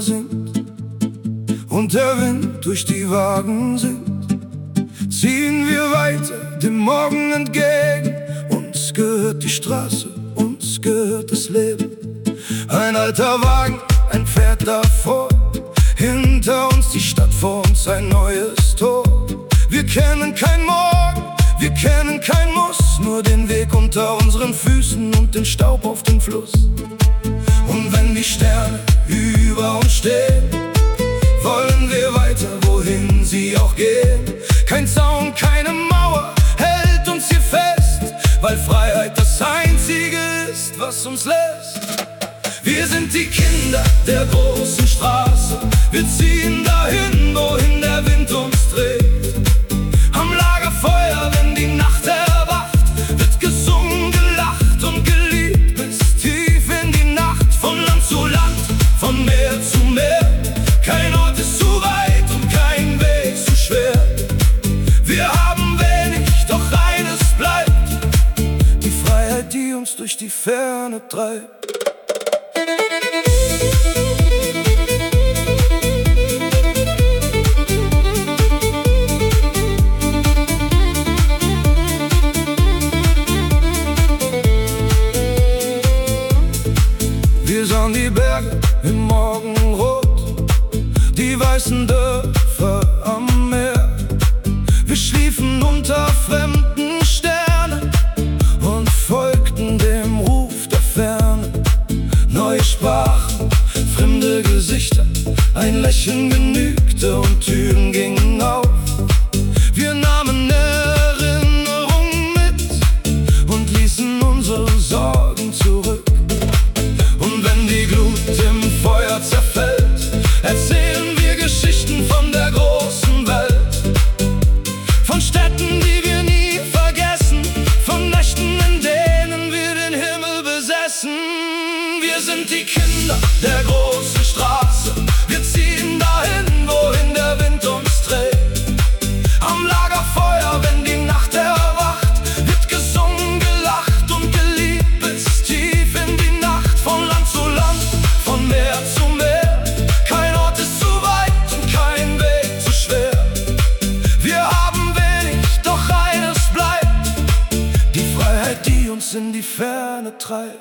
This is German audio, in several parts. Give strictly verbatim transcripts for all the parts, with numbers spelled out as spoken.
singt und der Wind durch die Wagen singt, ziehen wir weiter dem Morgen entgegen. Uns gehört die Straße, uns gehört das Leben. Ein alter Wagen, ein Pferd davor, hinter uns die Stadt, vor uns ein neues Tor. Wir kennen kein Morgen, wir kennen kein Muss, nur den Weg unter unseren Füßen und den Staub auf dem Fluss. Und wenn die Sterne über uns stehen, wollen wir weiter, wohin sie auch gehen. Kein Zaun, keine Mauer hält uns hier fest, weil Freiheit das Einzige ist, was uns lässt. Wir sind die Kinder der großen Straße, wir ziehen dahin, wohin der Wind uns trägt. Am Lagerfeuer, wenn die Nacht erwacht, wird gesungen, gelacht und geliebt bis tief in die Nacht. Von Land zu Land, von Meer zu Meer, kein Ort ist zu weit und kein Weg zu schwer. Wir haben wenig, doch eines bleibt, die Freiheit, die uns durch die Ferne treibt. Wir sahen die Berge im Morgenrot, die weißen Dörfer am Meer. Wir schliefen unter fremden Sternen und folgten dem Ruf der Ferne. Neue Sprachen, fremde Gesichter, ein Lächeln genügte und Türen gingen auf. Wir nahmen Erinnerungen mit und ließen unsere Sorgen zurück. Und wenn die Glut im Feuer zerfällt, erzählen wir Geschichten von der großen Welt. Von Städten, die wir nie vergessen, von Nächten, in denen wir den Himmel besessen. Wir sind die Kinder der großen Straße, wir ziehen dahin, wohin der Wind uns trägt. Am Lagerfeuer, wenn die Nacht erwacht, wird gesungen, gelacht und geliebt bis tief in die Nacht. Von Land zu Land, von Meer zu Meer, kein Ort ist zu weit und kein Weg zu schwer. Wir haben wenig, doch eines bleibt, die Freiheit, die uns in die Ferne treibt.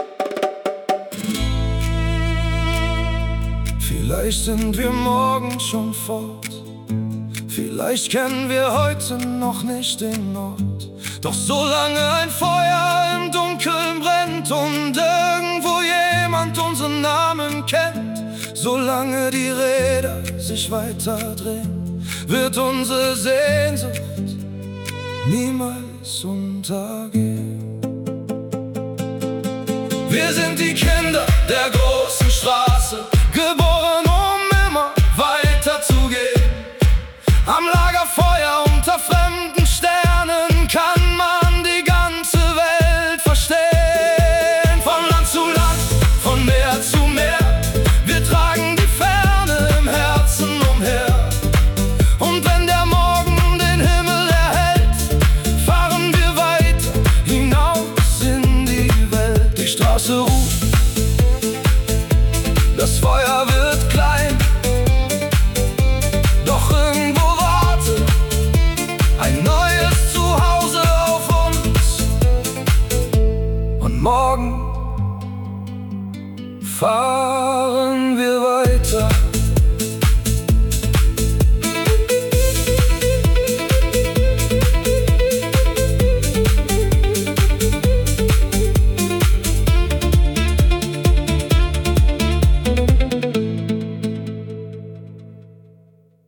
Vielleicht sind wir morgen schon fort, vielleicht kennen wir heute noch nicht den Ort. Doch solange ein Feuer im Dunkeln brennt und irgendwo jemand unseren Namen kennt, solange die Räder sich weiter drehen, wird unsere Sehnsucht niemals untergehen. Wir sind die Kinder der großen Straße, geboren, um immer weiter zu gehen. Am Lagerfeuer unter fremden Sternen kann man die ganze Welt verstehen. Von Land zu Land, von Meer zu Meer, wir tragen die Ferne im Herzen umher. Und wenn der Morgen den Himmel erhellt, fahren wir weiter hinaus in die Welt. Die Straße ruft, das Feuer wird klein, doch irgendwo wartet ein neues Zuhause auf uns. Und morgen fahren